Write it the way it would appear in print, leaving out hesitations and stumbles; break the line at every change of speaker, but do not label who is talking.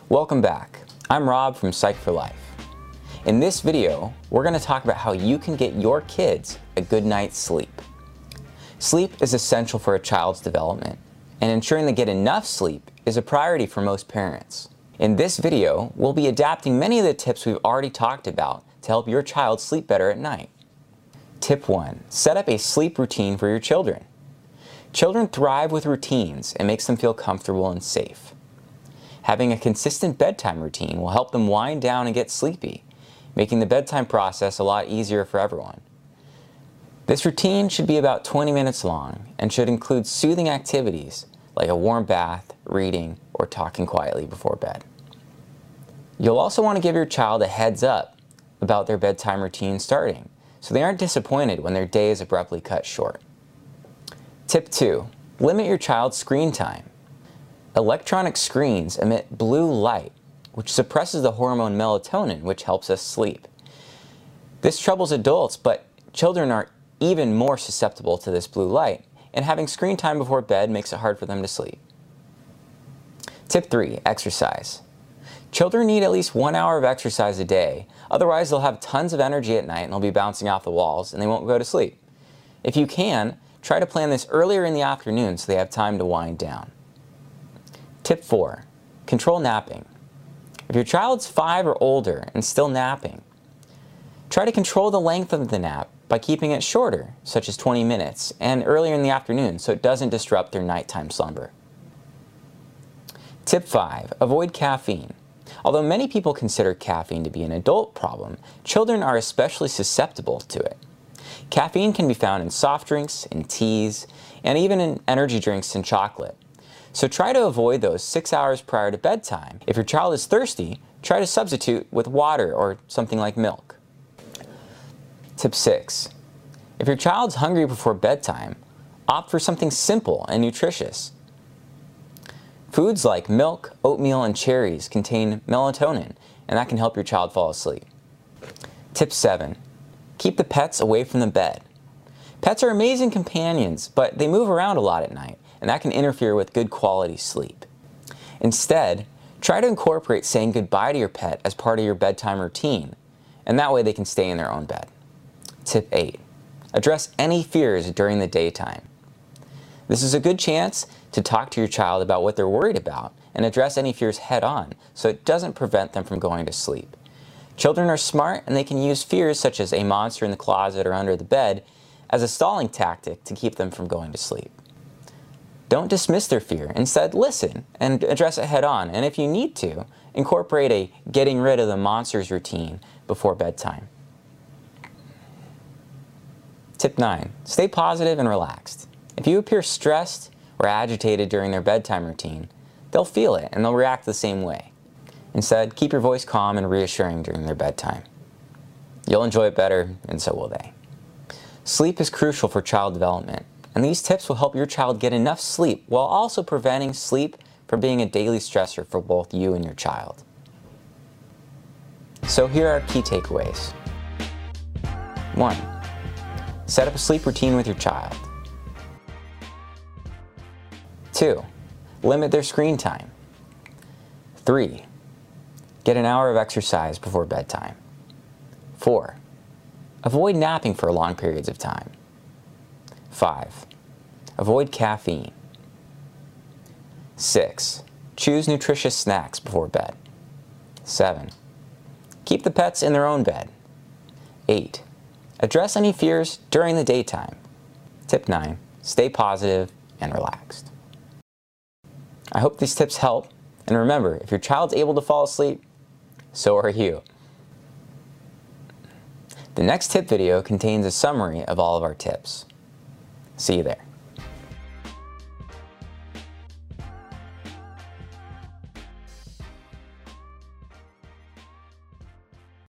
Welcome back. I'm Rob from Psych for Life. In this video, we're going to talk about how you can get your kids a good night's sleep. Sleep is essential for a child's development, and ensuring they get enough sleep is a priority for most parents. In this video, we'll be adapting many of the tips we've already talked about to help your child sleep better at night. Tip 1. Set up a sleep routine for your children. Children thrive with routines and makes them feel comfortable and safe. Having a consistent bedtime routine will help them wind down and get sleepy, making the bedtime process a lot easier for everyone. This routine should be about 20 minutes long and should include soothing activities like a warm bath, reading, or talking quietly before bed. You'll also want to give your child a heads up about their bedtime routine starting, so they aren't disappointed when their day is abruptly cut short. Tip 2. Limit your child's screen time. Electronic screens emit blue light, which suppresses the hormone melatonin, which helps us sleep. This troubles adults, but children are even more susceptible to this blue light, and having screen time before bed makes it hard for them to sleep. Tip 3. Exercise. Children need at least 1 hour of exercise a day, otherwise they'll have tons of energy at night and they'll be bouncing off the walls and they won't go to sleep. If you can, try to plan this earlier in the afternoon so they have time to wind down. Tip 4. Control napping. If your child's 5 or older and still napping, try to control the length of the nap by keeping it shorter, such as 20 minutes, and earlier in the afternoon so it doesn't disrupt their nighttime slumber. Tip 5. Avoid caffeine. Although many people consider caffeine to be an adult problem, children are especially susceptible to it. Caffeine can be found in soft drinks, in teas, and even in energy drinks and chocolate. So try to avoid those 6 hours prior to bedtime. If your child is thirsty, try to substitute with water or something like milk. Tip 6. If your child's hungry before bedtime, opt for something simple and nutritious. Foods like milk, oatmeal, and cherries contain melatonin, and that can help your child fall asleep. Tip 7. Keep the pets away from the bed. Pets are amazing companions, but they move around a lot at night, and that can interfere with good quality sleep. Instead, try to incorporate saying goodbye to your pet as part of your bedtime routine, and that way they can stay in their own bed. Tip 8. Address any fears during the daytime. This is a good chance to talk to your child about what they're worried about and address any fears head on so it doesn't prevent them from going to sleep. Children are smart and they can use fears such as a monster in the closet or under the bed as a stalling tactic to keep them from going to sleep. Don't dismiss their fear. Instead, listen and address it head on, and if you need to, incorporate a getting rid of the monsters routine before bedtime. Tip 9. Stay positive and relaxed. If you appear stressed or agitated during their bedtime routine, they'll feel it and they'll react the same way. Instead, keep your voice calm and reassuring during their bedtime. You'll enjoy it better, and so will they. Sleep is crucial for child development, and these tips will help your child get enough sleep while also preventing sleep from being a daily stressor for both you and your child. So here are key takeaways. 1. Set up a sleep routine with your child. 2. Limit their screen time. 3. Get an hour of exercise before bedtime. 4. Avoid napping for long periods of time. 5. Avoid caffeine. 6. Choose nutritious snacks before bed. 7. Keep the pets in their own bed. 8. Address any fears during the daytime. Tip 9. Stay positive and relaxed. I hope these tips help, and remember, if your child's able to fall asleep, so are you. The next tip video contains a summary of all of our tips. See you there.